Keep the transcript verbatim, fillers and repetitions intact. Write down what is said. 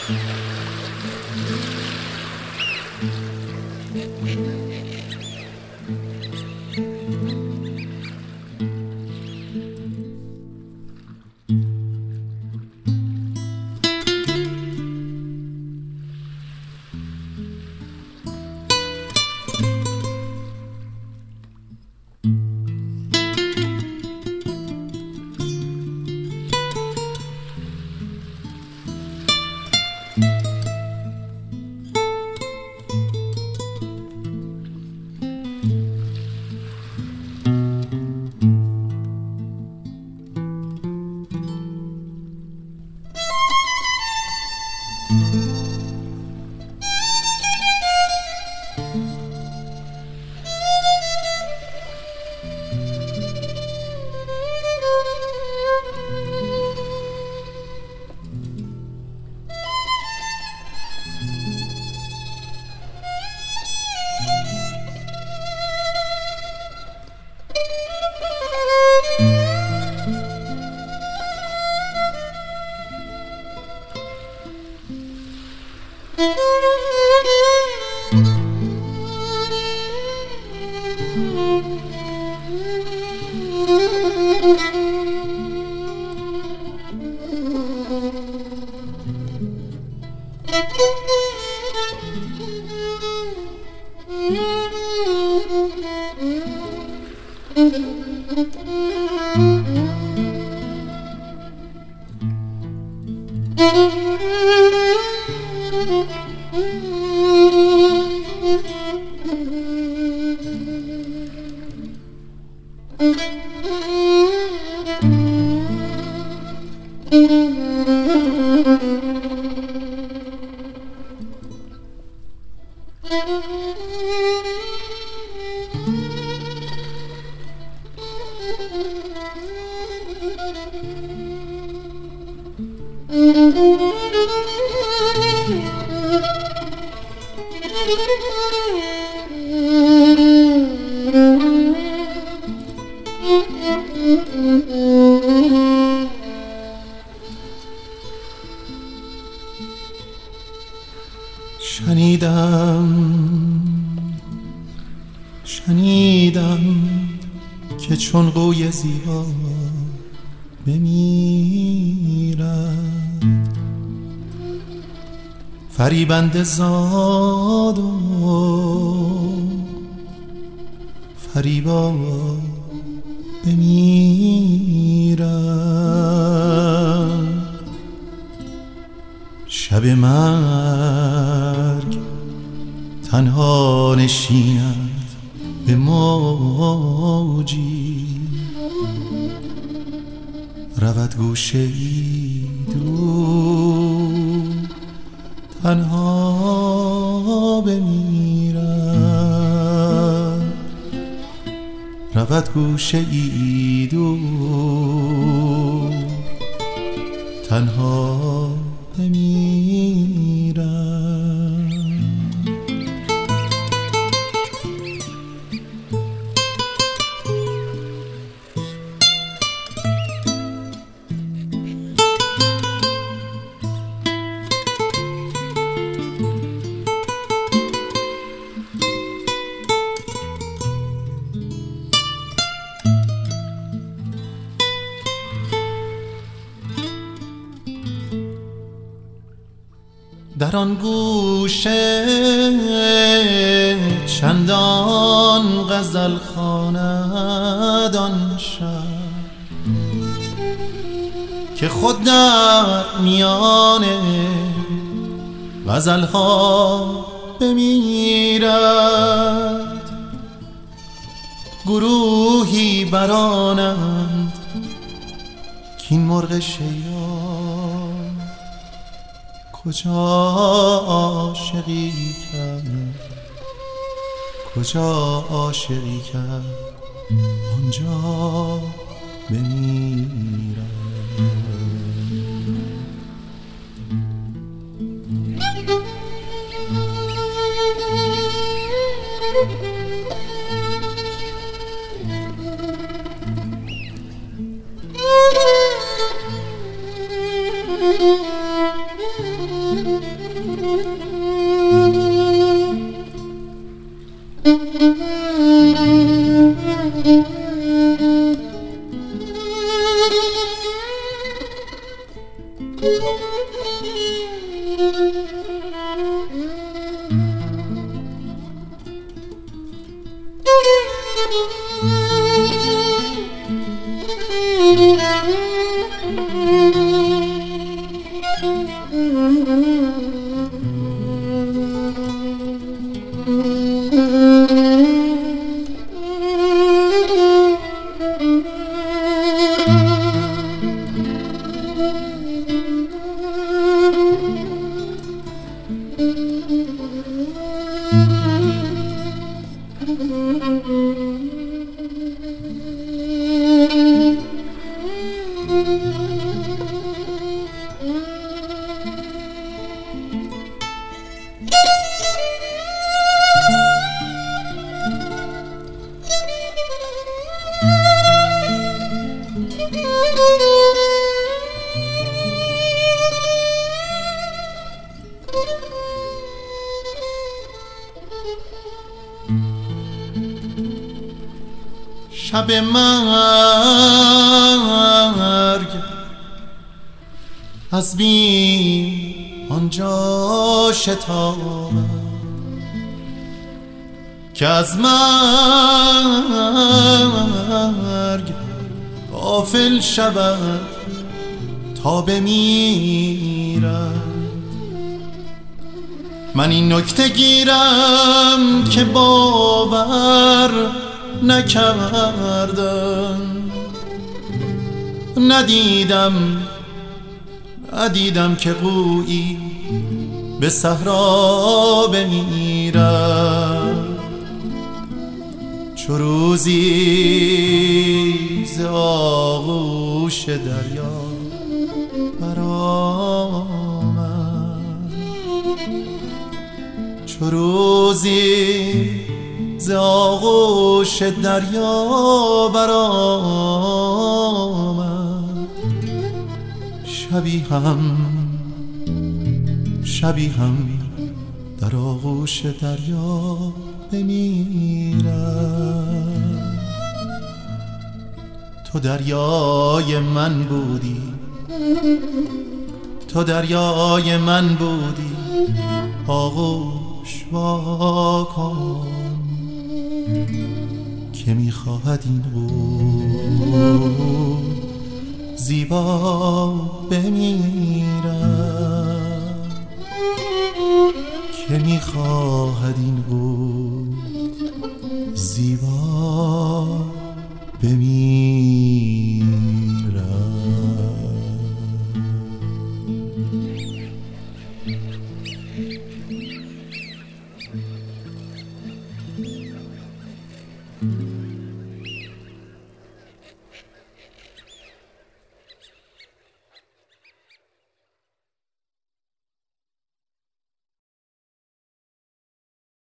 شنیدم شنیدم که چون قوی زیبا بمیرد، فریبنده زاد و فریبا بمیرد. شب مرگ تنها نشیند به موجی، رود گوشه ای دور تنها بمیرد، رود گوشه ای دور تنها بمیرد. در آن گوشه چندان غزل خواند آن شب که خود در میان غزلها بمیرد. گروهی برانند کین مرغ شیدا کجا عاشقی کرد، کجا عاشقی کرد آنجا بمیرد. شب مرگ از بیم آنجا شتابم که از مرگ غافل شود تا بمیرد. من این نکته گیرم که باور نکردم، ندیدم ندیدم که قویی به صحرا بمیرد. چو روزی ز آغوش دریا برآمد، چو روزی ز آغوش دریا برآمد، شبی هم شبی هم در آغوش دریا بمیرد. تو دریای من بودی، تو دریای من بودی، آغوش وا کن که میخواهد این قول زیبا بمیرد، که میخواهد این قول زیبا بمیرد.